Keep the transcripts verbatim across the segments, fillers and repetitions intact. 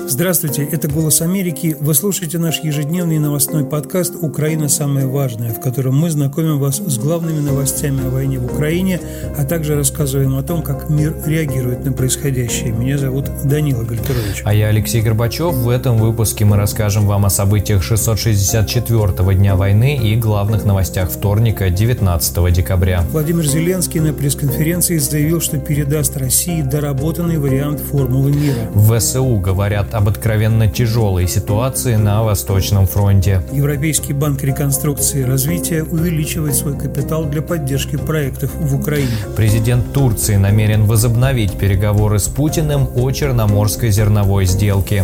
Здравствуйте, это «Голос Америки». Вы слушаете наш ежедневный новостной подкаст «Украина. Самое важное», в котором мы знакомим вас с главными новостями о войне в Украине, а также рассказываем о том, как мир реагирует на происходящее. Меня зовут Данила Гальперович. А я Алексей Горбачев. В этом выпуске мы расскажем вам о событиях шестьсот шестьдесят четвёртого дня войны и главных новостях вторника, девятнадцатого декабря. Владимир Зеленский на пресс-конференции заявил, что передаст России доработанный вариант формулы мира. В ВСУ говорят об откровенно тяжелой ситуации на Восточном фронте. Европейский банк реконструкции и развития увеличивает свой капитал для поддержки проектов в Украине. Президент Турции намерен возобновить переговоры с Путиным о Черноморской зерновой сделке.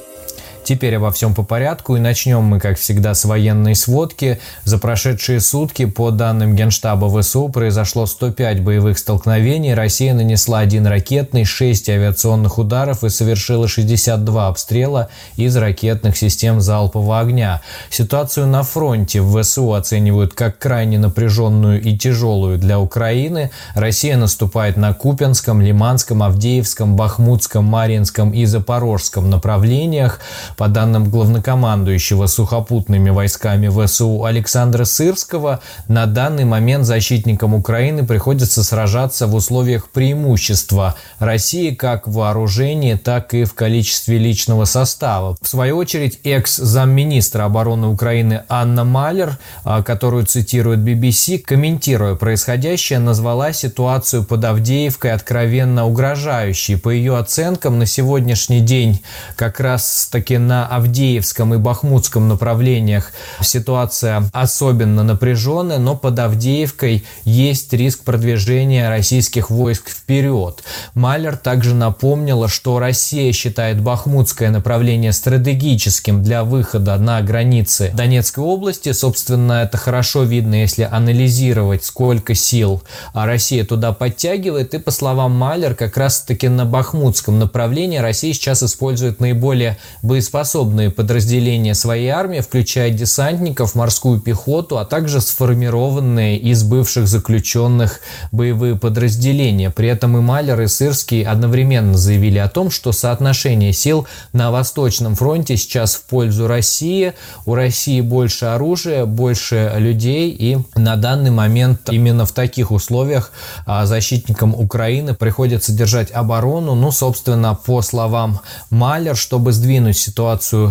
Теперь обо всем по порядку, и начнем мы, как всегда, с военной сводки. За прошедшие сутки, по данным Генштаба ВСУ, произошло сто пять боевых столкновений. Россия нанесла один ракетный, шесть авиационных ударов и совершила шестьдесят два обстрела из ракетных систем залпового огня. Ситуацию на фронте в ВСУ оценивают как крайне напряженную и тяжелую для Украины. Россия наступает на Купянском, Лиманском, Авдеевском, Бахмутском, Марьинском и Запорожском направлениях. По данным главнокомандующего сухопутными войсками ВСУ Александра Сырского, на данный момент защитникам Украины приходится сражаться в условиях преимущества России как в вооружении, так и в количестве личного состава. В свою очередь, экс-замминистра обороны Украины Анна Малер, которую цитирует би би си, комментируя происходящее, назвала ситуацию под Авдеевкой откровенно угрожающей. По ее оценкам, на сегодняшний день как раз таки на Авдеевском и Бахмутском направлениях ситуация особенно напряженная, но под Авдеевкой есть риск продвижения российских войск вперед. Малер также напомнила, что Россия считает Бахмутское направление стратегическим для выхода на границы Донецкой области. Собственно, это хорошо видно, если анализировать, сколько сил Россия туда подтягивает. И по словам Малер, как раз-таки на Бахмутском направлении Россия сейчас использует наиболее боеспособные подразделения своей армии, включая десантников, морскую пехоту, а также сформированные из бывших заключенных боевые подразделения. При этом и Малер, и Сырский одновременно заявили о том, что соотношение сил на Восточном фронте сейчас в пользу России. У России больше оружия, больше людей, и на данный момент именно в таких условиях защитникам Украины приходится держать оборону. Ну, собственно, по словам Малер, чтобы сдвинуть ситуацию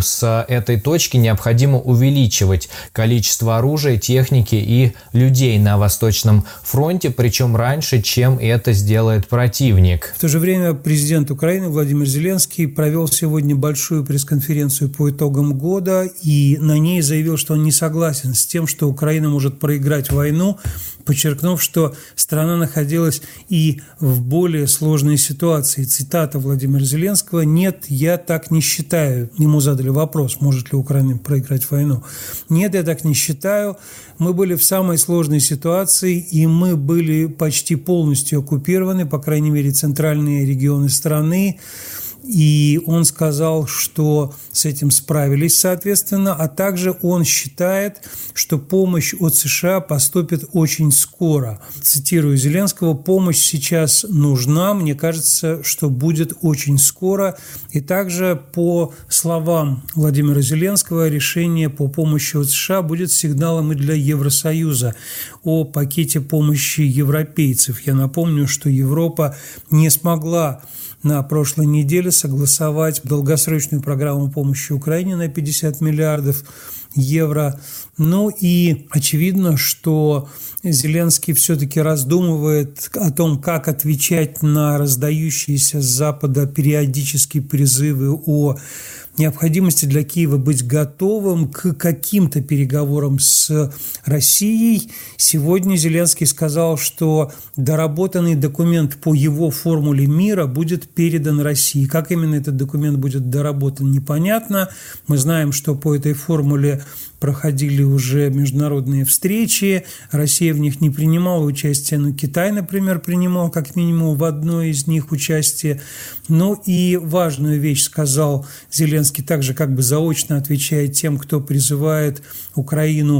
с этой точки, необходимо увеличивать количество оружия, техники и людей на Восточном фронте, причем раньше, чем это сделает противник. В то же время президент Украины Владимир Зеленский провел сегодня большую пресс-конференцию по итогам года и на ней заявил, что он не согласен с тем, что Украина может проиграть войну, подчеркнув, что страна находилась и в более сложной ситуации. Цитата Владимира Зеленского: «Нет, я так не считаю». Ему задали вопрос, может ли Украина проиграть войну. «Нет, я так не считаю. Мы были в самой сложной ситуации, и мы были почти полностью оккупированы, по крайней мере, центральные регионы страны». И он сказал, что с этим справились, соответственно, а также он считает, что помощь от США поступит очень скоро. Цитирую Зеленского: «Помощь сейчас нужна, мне кажется, что будет очень скоро». И также, по словам Владимира Зеленского, решение по помощи от США будет сигналом и для Евросоюза о пакете помощи европейцев. Я напомню, что Европа не смогла на прошлой неделе согласовать долгосрочную программу помощи Украине на пятьдесят миллиардов евро. Ну и очевидно, что Зеленский все-таки раздумывает о том, как отвечать на раздающиеся с Запада периодические призывы о необходимости для Киева быть готовым к каким-то переговорам с Россией. Сегодня Зеленский сказал, что доработанный документ по его формуле мира будет передан России. Как именно этот документ будет доработан, непонятно. Мы знаем, что по этой формуле проходили уже международные встречи, Россия в них не принимала участие, но Китай, например, принимал как минимум в одной из них участие. Ну и важную вещь сказал Зеленский, также как бы заочно отвечая тем, кто призывает Украину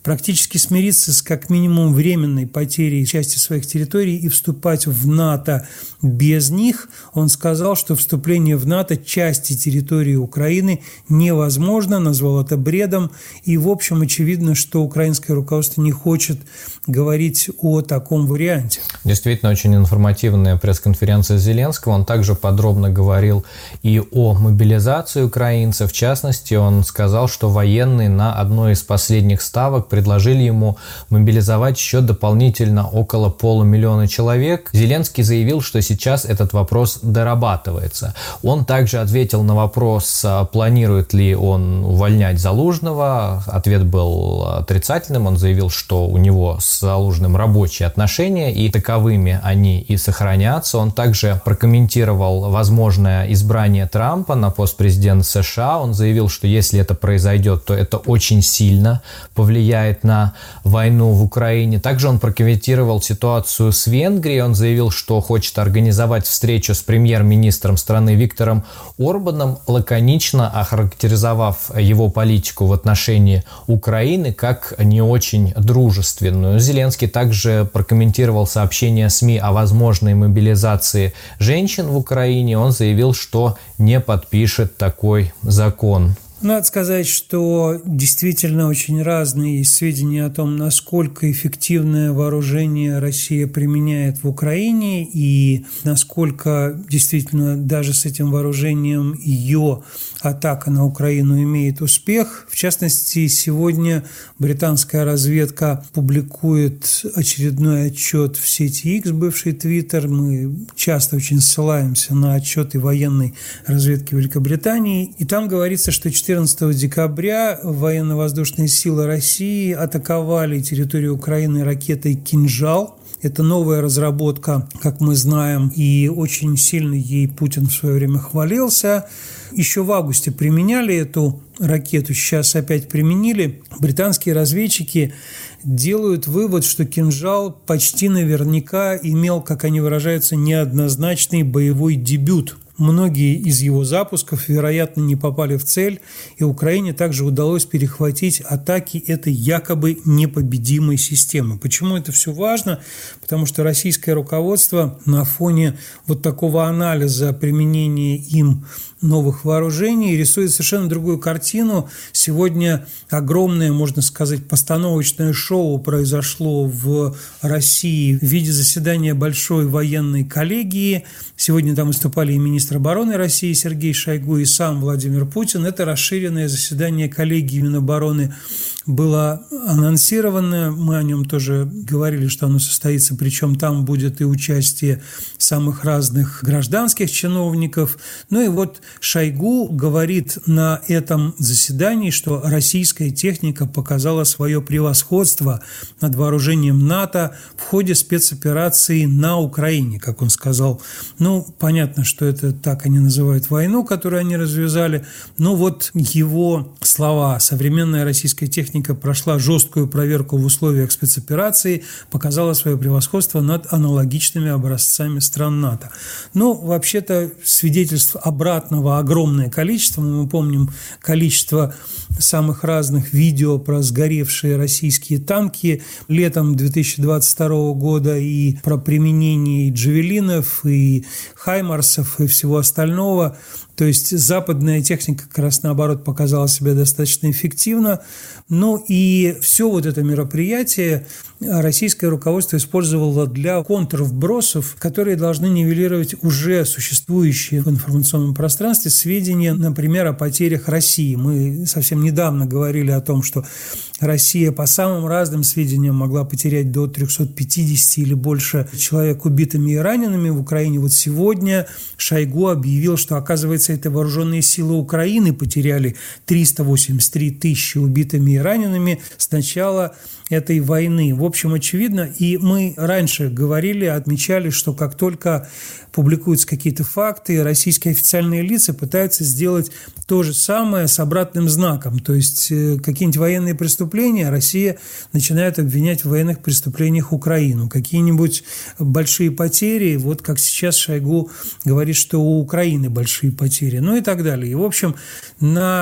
практически смириться с как минимум временной потерей части своих территорий и вступать в НАТО без них. Он сказал, что вступление в НАТО части территории Украины невозможно, назвал это бредом. И, в общем, очевидно, что украинское руководство не хочет говорить о таком варианте. Действительно, очень информативная пресс-конференция Зеленского. Он также подробно говорил и о мобилизации украинцев. В частности, он сказал, что военные на одной из последних ставок предложили ему мобилизовать еще дополнительно около полумиллиона человек. Зеленский заявил, что сейчас этот вопрос дорабатывается. Он также ответил на вопрос, планирует ли он увольнять Залужного. Ответ был отрицательным. Он заявил, что у него с Залужным рабочие отношения, и таковыми они и сохранятся. Он также прокомментировал возможное избрание Трампа на пост президента США. Он заявил, что если это произойдет, то это очень сильно повлияет на войну в Украине. Также он прокомментировал ситуацию с Венгрией. Он заявил, что хочет организовать встречу с премьер-министром страны Виктором Орбаном, лаконично охарактеризовав его политику в отношении Украины как не очень дружественную. Зеленский также прокомментировал сообщение СМИ о возможной мобилизации женщин в Украине. Он заявил, что не подпишет такой закон. Надо сказать, что действительно очень разные есть сведения о том, насколько эффективное вооружение Россия применяет в Украине и насколько действительно даже с этим вооружением ее атака на Украину имеет успех. В частности, сегодня британская разведка публикует очередной отчет в сети X, бывший Twitter. Мы часто очень ссылаемся на отчеты военной разведки Великобритании. И там говорится, что четырнадцатого декабря военно-воздушные силы России атаковали территорию Украины ракетой «Кинжал». Это новая разработка, как мы знаем, и очень сильно ей Путин в свое время хвалился. Еще в августе применяли эту ракету, сейчас опять применили. Британские разведчики делают вывод, что «Кинжал» почти наверняка имел, как они выражаются, неоднозначный боевой дебют. Многие из его запусков, вероятно, не попали в цель, и Украине также удалось перехватить атаки этой якобы непобедимой системы. Почему это все важно? Потому что российское руководство на фоне вот такого анализа применения им новых вооружений рисует совершенно другую картину. Сегодня огромное, можно сказать, постановочное шоу произошло в России в виде заседания большой военной коллегии. Сегодня там выступали и министр обороны России Сергей Шойгу, и сам Владимир Путин. Это расширенное заседание коллегии Минобороны было анонсировано. Мы о нем тоже говорили, что оно состоится, причем там будет и участие самых разных гражданских чиновников. Ну и вот Шойгу говорит на этом заседании, что российская техника показала свое превосходство над вооружением НАТО в ходе спецоперации на Украине, как он сказал. Ну, понятно, что это так они называют войну, которую они развязали. Но вот его слова: современная российская техника прошла жесткую проверку в условиях спецоперации, показала свое превосходство над аналогичными образцами стран НАТО. Ну, вообще-то, свидетельств обратного огромное количество. Мы помним количество самых разных видео про сгоревшие российские танки летом две тысячи двадцать второго года и про применение и джавелинов, и хаймарсов, и всего остального. То есть западная техника как раз наоборот показала себя достаточно эффективно. Ну и все вот это мероприятие российское руководство использовало для контрвбросов, которые должны нивелировать уже существующие в информационном пространстве сведения, например, о потерях России. Мы совсем недавно говорили о том, что Россия по самым разным сведениям могла потерять до триста пятьдесят или больше человек убитыми и ранеными в Украине. Вот сегодня Шойгу объявил, что, оказывается, это вооруженные силы Украины потеряли триста восемьдесят три тысячи убитыми и ранеными с начала этой войны. В общем, очевидно, и мы раньше говорили, отмечали, что как только публикуются какие-то факты, российские официальные лица пытаются сделать то же самое с обратным знаком. То есть какие-нибудь военные преступления Россия начинает обвинять в военных преступлениях Украину. Какие-нибудь большие потери, вот как сейчас Шойгу говорит, что у Украины большие потери, ну и так далее. И, в общем, на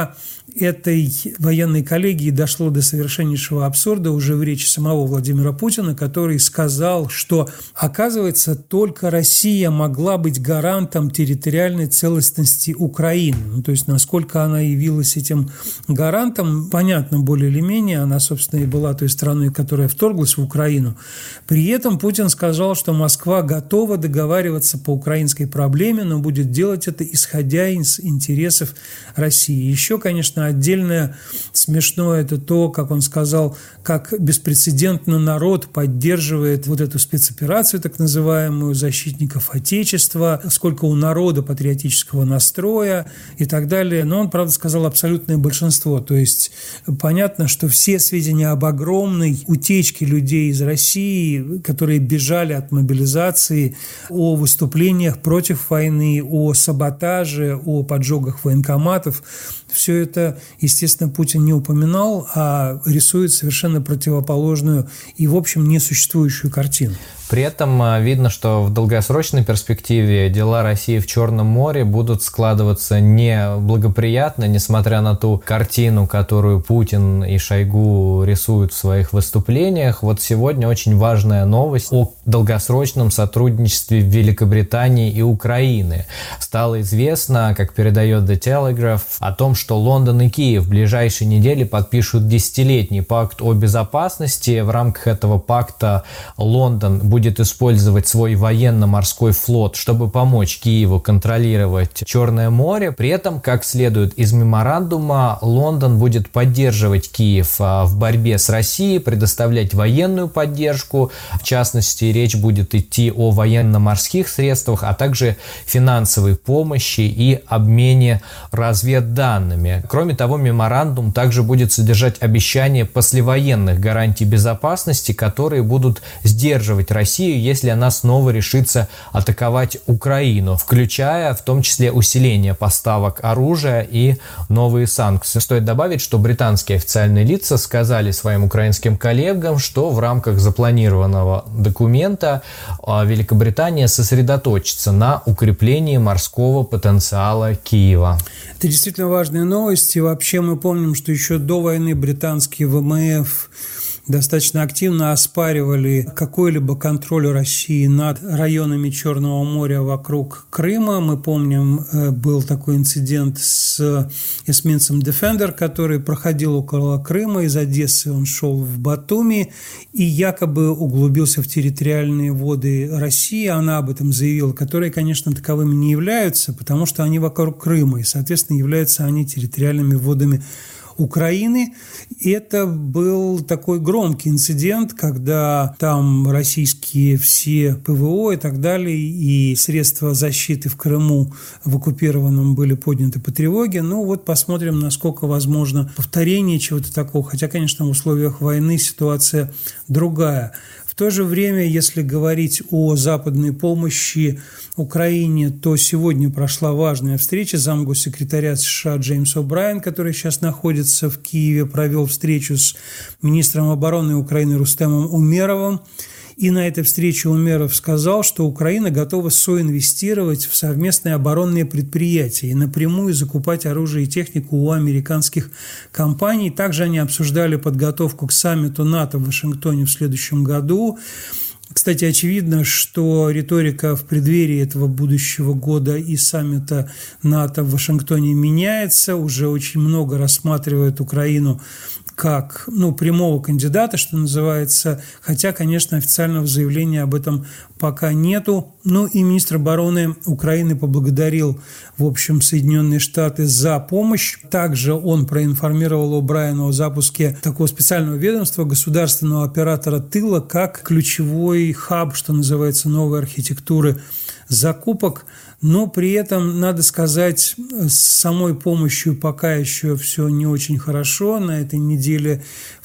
этой военной коллегии дошло до совершеннейшего абсурда уже в речи самого Владимира Путина, который сказал, что, оказывается, только Россия могла быть гарантом территориальной целостности Украины. Ну, то есть, насколько она явилась этим гарантом, понятно, более или менее. Она, собственно, и была той страной, которая вторглась в Украину. При этом Путин сказал, что Москва готова договариваться по украинской проблеме, но будет делать это, исходя из интересов России. Еще, конечно, отдельное смешное – это то, как он сказал, как беспрецедентно народ поддерживает вот эту спецоперацию, так называемую, защитников Отечества, сколько у народа патриотического настроя и так далее. Но он, правда, сказал абсолютное большинство. То есть понятно, что все сведения об огромной утечке людей из России, которые бежали от мобилизации, о выступлениях против войны, о саботаже, о поджогах военкоматов, все это, естественно, Путин не упоминал, а рисует совершенно противоположную и, в общем, несуществующую картину. При этом видно, что в долгосрочной перспективе дела России в Черном море будут складываться неблагоприятно, несмотря на ту картину, которую Путин и Шойгу рисуют в своих выступлениях. Вот сегодня очень важная новость о долгосрочном сотрудничестве Великобритании и Украины. Стало известно, как передает The Telegraph, о том, что Лондон и Киев в ближайшие недели подпишут десятилетний пакт о безопасности. В рамках этого пакта Лондон будет будет использовать свой военно-морской флот, чтобы помочь Киеву контролировать Черное море. При этом, как следует из меморандума, Лондон будет поддерживать Киев в борьбе с Россией, предоставлять военную поддержку. В частности, речь будет идти о военно-морских средствах, а также финансовой помощи и обмене разведданными. Кроме того, меморандум также будет содержать обещания послевоенных гарантий безопасности, которые будут сдерживать Россию, если она снова решится атаковать Украину, включая в том числе усиление поставок оружия и новые санкции. Стоит добавить, что британские официальные лица сказали своим украинским коллегам, что в рамках запланированного документа Великобритания сосредоточится на укреплении морского потенциала Киева. Это действительно важная новость. И вообще мы помним, что еще до войны британские ВМФ достаточно активно оспаривали какой-либо контроль России над районами Черного моря вокруг Крыма. Мы помним, был такой инцидент с эсминцем Defender, который проходил около Крыма. Из Одессы он шел в Батуми и якобы углубился в территориальные воды России. Она об этом заявила, которые, конечно, таковыми не являются, потому что они вокруг Крыма, и, соответственно, являются они территориальными водами Украины. Это был такой громкий инцидент, когда там российские все ПВО и так далее, и средства защиты в Крыму в оккупированном были подняты по тревоге. Ну вот посмотрим, насколько возможно повторение чего-то такого. Хотя, конечно, в условиях войны ситуация другая. В то же время, если говорить о западной помощи Украине, то сегодня прошла важная встреча. Замгоссекретаря США Джеймс О'Брайен, который сейчас находится в Киеве, провел встречу с министром обороны Украины Рустемом Умеровым. И на этой встрече Умеров сказал, что Украина готова соинвестировать в совместные оборонные предприятия и напрямую закупать оружие и технику у американских компаний. Также они обсуждали подготовку к саммиту НАТО в Вашингтоне в следующем году. Кстати, очевидно, что риторика в преддверии этого будущего года и саммита НАТО в Вашингтоне меняется. Уже очень много рассматривают Украину как ну, прямого кандидата, что называется, хотя, конечно, официального заявления об этом пока нету. Ну и министр обороны Украины поблагодарил, в общем, Соединенные Штаты за помощь. Также он проинформировал О'Брайена о запуске такого специального ведомства, государственного оператора тыла, как ключевой хаб, что называется, новой архитектуры закупок. Но при этом, надо сказать, с самой помощью пока еще все не очень хорошо. На этой неделе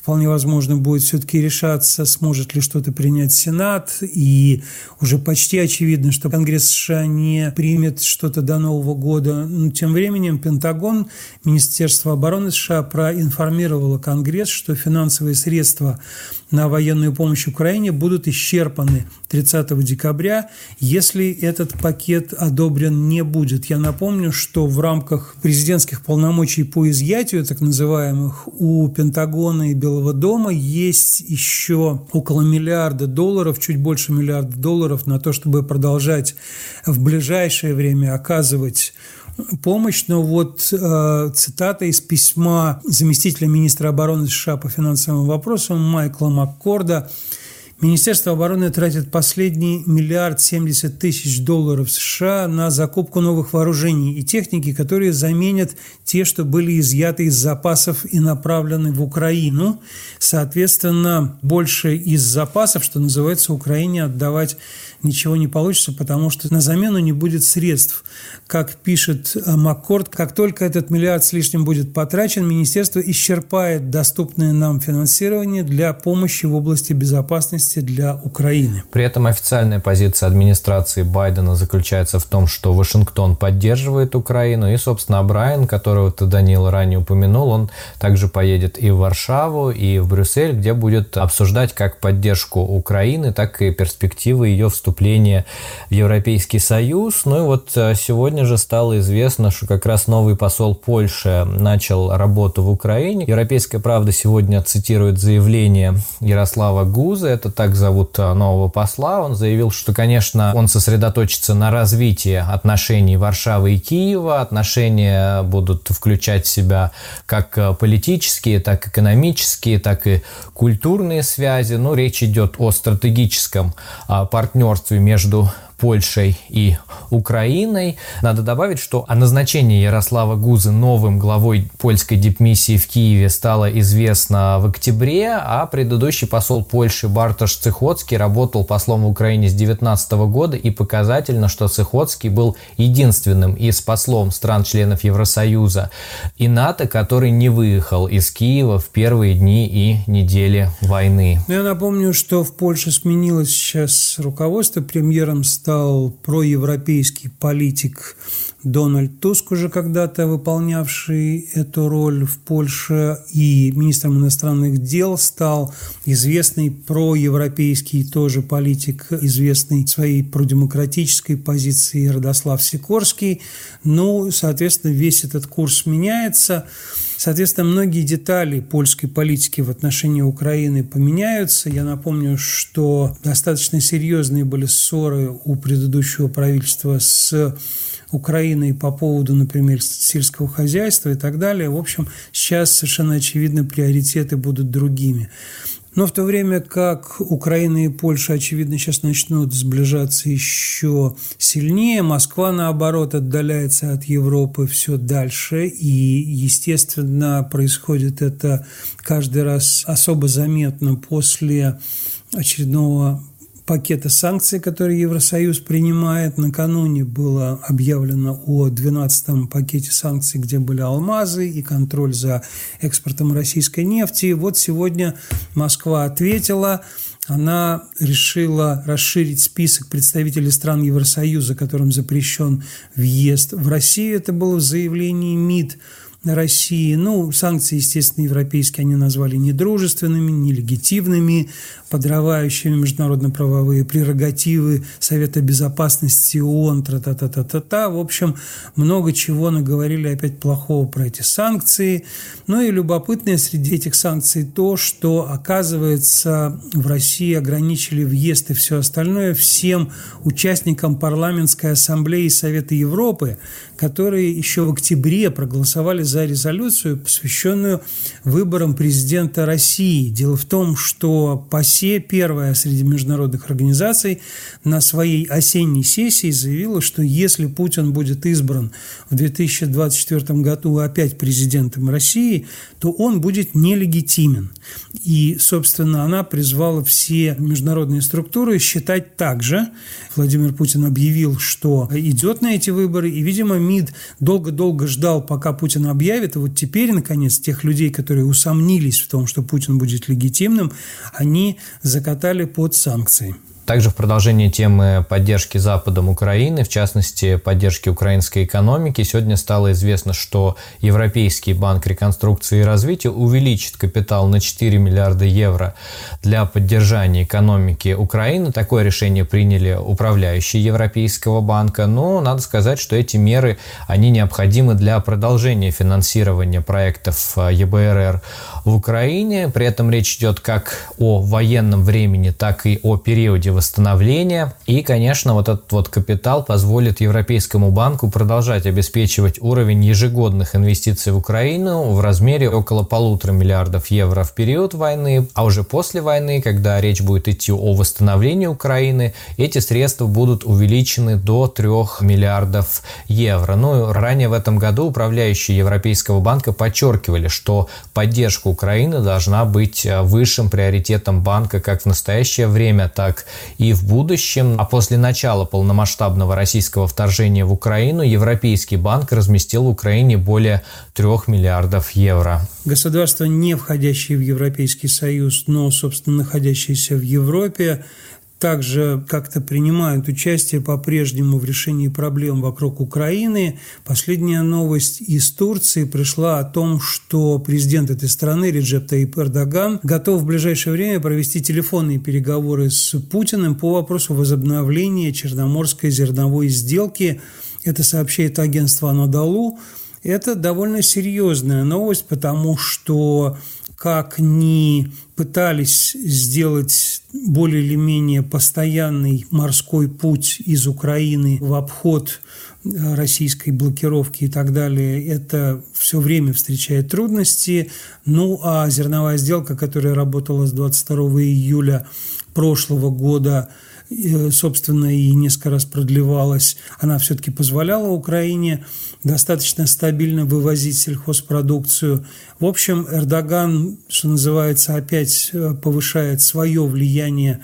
вполне возможно будет все-таки решаться, сможет ли что-то принять Сенат, и уже почти очевидно, что Конгресс США не примет что-то до Нового года. Но тем временем Пентагон, Министерство обороны США проинформировало Конгресс, что финансовые средства на военную помощь Украине будут исчерпаны тридцатого декабря, если этот пакет одобрен не будет. Я напомню, что в рамках президентских полномочий по изъятию, так называемых, у Пентагона и Белого дома есть еще около миллиарда долларов, чуть больше миллиарда долларов на то, чтобы продолжать в ближайшее время оказывать помощь. Но вот э, цитата из письма заместителя министра обороны США по финансовым вопросам Майкла Маккорда. Министерство обороны тратит последний миллиард семьдесят тысяч долларов США на закупку новых вооружений и техники, которые заменят те, что были изъяты из запасов и направлены в Украину. Соответственно, больше из запасов, что называется, Украине отдавать ничего не получится, потому что на замену не будет средств. Как пишет Маккорд, как только этот миллиард с лишним будет потрачен, министерство исчерпает доступное нам финансирование для помощи в области безопасности для Украины. При этом официальная позиция администрации Байдена заключается в том, что Вашингтон поддерживает Украину, и, собственно, Брайан, которого ты, Данил, ранее упомянул, он также поедет и в Варшаву, и в Брюссель, где будет обсуждать как поддержку Украины, так и перспективы ее вступления в Европейский Союз. Ну и вот сегодня же стало известно, что как раз новый посол Польши начал работу в Украине. Европейская правда сегодня цитирует заявление Ярослава Гузы, это так зовут нового посла. Он заявил, что, конечно, он сосредоточится на развитии отношений Варшавы и Киева. Отношения будут включать в себя как политические, так и экономические, так и культурные связи. Ну, речь идет о стратегическом партнерстве между Польшей и Украиной. Надо добавить, что о назначении Ярослава Гузы новым главой польской дипмиссии в Киеве стало известно в октябре, а предыдущий посол Польши Бартош Цихоцкий работал послом в Украине с две тысячи девятнадцатого года, и показательно, что Цихоцкий был единственным из послов стран-членов Евросоюза и НАТО, который не выехал из Киева в первые дни и недели войны. Я напомню, что в Польше сменилось сейчас руководство, премьером стал проевропейский политик Дональд Туск, уже когда-то выполнявший эту роль в Польше, и министром иностранных дел стал известный проевропейский тоже политик, известный своей продемократической позиции Радослав Сикорский. Ну, соответственно, весь этот курс меняется. Соответственно, многие детали польской политики в отношении Украины поменяются. Я напомню, что достаточно серьезные были ссоры у предыдущего правительства с Украиной по поводу, например, сельского хозяйства и так далее. В общем, сейчас совершенно очевидно приоритеты будут другими. Но в то время как Украина и Польша, очевидно, сейчас начнут сближаться еще сильнее, Москва, наоборот, отдаляется от Европы все дальше. И, естественно, происходит это каждый раз особо заметно после очередного пакета санкций, который Евросоюз принимает. Накануне было объявлено о двенадцатом пакете санкций, где были алмазы и контроль за экспортом российской нефти. Вот сегодня Москва ответила. Она решила расширить список представителей стран Евросоюза, которым запрещен въезд в Россию. Это было в заявлении МИД России. Ну, санкции, естественно, европейские они назвали недружественными, нелегитимными, подрывающими международно-правовые прерогативы Совета Безопасности ООН, тра-та-та-та-та-та. В общем, много чего наговорили опять плохого про эти санкции. Ну и любопытное среди этих санкций то, что, оказывается, в России ограничили въезд и все остальное всем участникам парламентской ассамблеи Совета Европы, которые еще в октябре проголосовали за резолюцию, посвященную выборам президента России. Дело в том, что ПАСЕ, первая среди международных организаций, на своей осенней сессии заявила, что если Путин будет избран в две тысячи двадцать четвёртом году опять президентом России, то он будет нелегитимен. И, собственно, она призвала все международные структуры считать так же. Владимир Путин объявил, что идет на эти выборы, и, видимо, мир МИД долго-долго ждал, пока Путин объявит, и вот теперь, наконец, тех людей, которые усомнились в том, что Путин будет легитимным, они закатали под санкции. Также в продолжении темы поддержки Западом Украины, в частности, поддержки украинской экономики, сегодня стало известно, что Европейский банк реконструкции и развития увеличит капитал на четыре миллиарда евро для поддержания экономики Украины. Такое решение приняли управляющие Европейского банка, но надо сказать, что эти меры, они необходимы для продолжения финансирования проектов е бэ эр эр в Украине. При этом речь идет как о военном времени, так и о периоде восстановления. И, конечно, вот этот вот капитал позволит Европейскому банку продолжать обеспечивать уровень ежегодных инвестиций в Украину в размере около полутора миллиардов евро в период войны, а уже после войны, когда речь будет идти о восстановлении Украины, эти средства будут увеличены до трёх миллиардов евро. Ну, ранее в этом году управляющие Европейского банка подчеркивали, что поддержка Украины должна быть высшим приоритетом банка как в настоящее время, так и в будущем. А после начала полномасштабного российского вторжения в Украину Европейский банк разместил в Украине более трех миллиардов евро. Государства, не входящие в Европейский Союз, но, собственно, находящиеся в Европе, также как-то принимают участие по-прежнему в решении проблем вокруг Украины. Последняя новость из Турции пришла о том, что президент этой страны Реджеп Тайип Эрдоган готов в ближайшее время провести телефонные переговоры с Путиным по вопросу возобновления Черноморской зерновой сделки. Это сообщает агентство Анадолу. Это довольно серьезная новость, потому что как ни пытались сделать более или менее постоянный морской путь из Украины в обход российской блокировки и так далее, это все время встречает трудности. Ну, а зерновая сделка, которая работала с двадцать второго июля прошлого года, собственно, и несколько раз продлевалась, она все-таки позволяла Украине достаточно стабильно вывозить сельхозпродукцию. В общем, Эрдоган, что называется, опять повышает свое влияние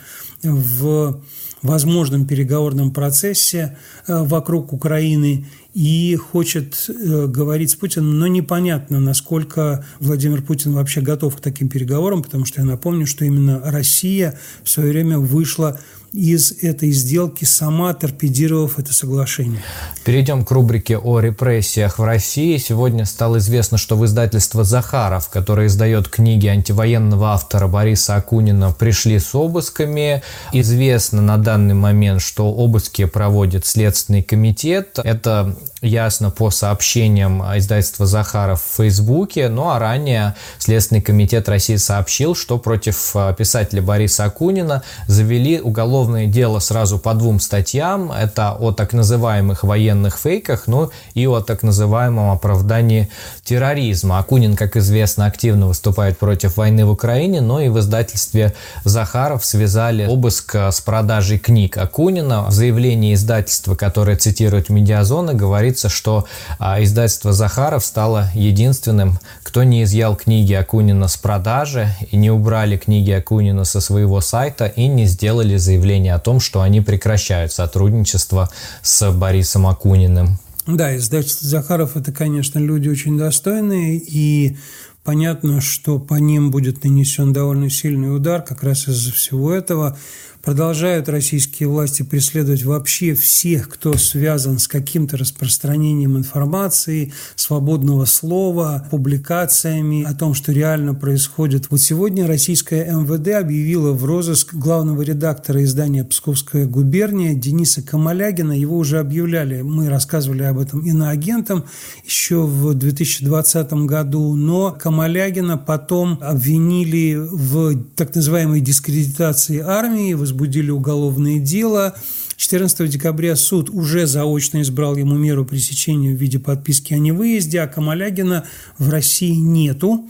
в возможном переговорном процессе вокруг Украины и хочет говорить с Путиным, но непонятно, насколько Владимир Путин вообще готов к таким переговорам, потому что я напомню, что именно Россия в свое время вышла из этой сделки, сама торпедировав это соглашение. Перейдем к рубрике о репрессиях в России. Сегодня стало известно, что в издательство «Захаров», которое издает книги антивоенного автора Бориса Акунина, пришли с обысками. Известно на данный момент, что обыски проводит Следственный комитет. Это ясно по сообщениям издательства «Захаров» в Фейсбуке. Ну а ранее Следственный комитет России сообщил, что против писателя Бориса Акунина завели уголовное дело сразу по двум статьям. Это о так называемых военных фейках, ну и о так называемом оправдании терроризма. Акунин, как известно, активно выступает против войны в Украине, но и в издательстве «Захаров» связали обыск с продажей книг Акунина. В заявлении издательства, которое цитирует «Медиазона», говорится, что издательство «Захаров» стало единственным, кто не изъял книги Акунина с продажи и не убрали книги Акунина со своего сайта и не сделали заявление о том, что они прекращают сотрудничество с Борисом Акуниным. Да, издательство «Захаров» – это, конечно, люди очень достойные, и понятно, что по ним будет нанесен довольно сильный удар как раз из-за всего этого. Продолжают российские власти преследовать вообще всех, кто связан с каким-то распространением информации, свободного слова, публикациями о том, что реально происходит. Вот сегодня российское эм вэ дэ объявило в розыск главного редактора издания «Псковская губерния» Дениса Камалягина. Его уже объявляли, мы рассказывали об этом иноагентом еще в две тысячи двадцатом году, но Камалягина потом обвинили в так называемой дискредитации армии, возбудили уголовное дело. четырнадцатого декабря суд уже заочно избрал ему меру пресечения в виде подписки о невыезде, а Камалягина в России нету.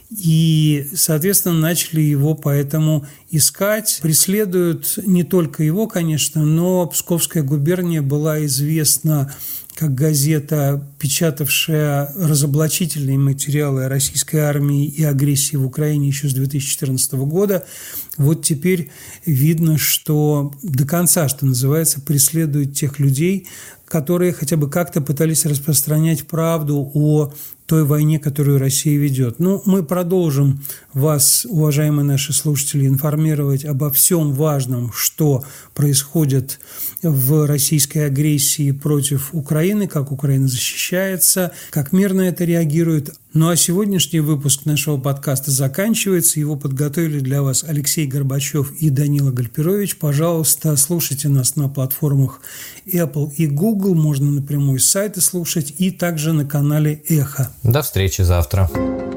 И, соответственно, начали его поэтому искать. Преследуют не только его, конечно, но Псковская губерния была известна как газета, печатавшая разоблачительные материалы о российской армии и агрессии в Украине еще с две тысячи четырнадцатого года. Вот теперь видно, что до конца, что называется, преследуют тех людей, которые хотя бы как-то пытались распространять правду о той войне, которую Россия ведет. Ну, мы продолжим вас, уважаемые наши слушатели, информировать обо всем важном, что происходит в российской агрессии против Украины, как Украина защищается, как мир на это реагирует. Ну а сегодняшний выпуск нашего подкаста заканчивается. Его подготовили для вас Алексей Горбачев и Данила Гальперович. Пожалуйста, слушайте нас на платформах Apple и Google. Можно напрямую с сайта слушать и также на канале Эхо. До встречи завтра.